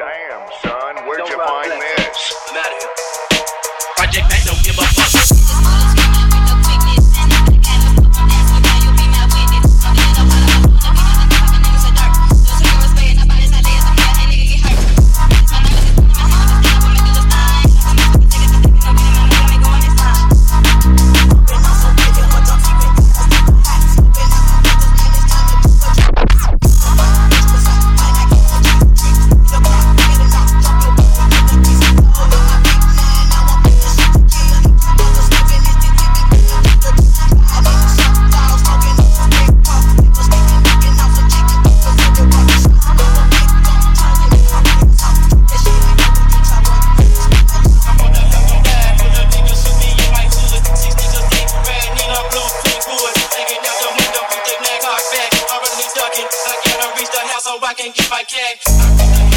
Damn, son, where'd you find this? I'm out of here. Project Mac don't give a fuck. I can't reach the house so I can get my cash.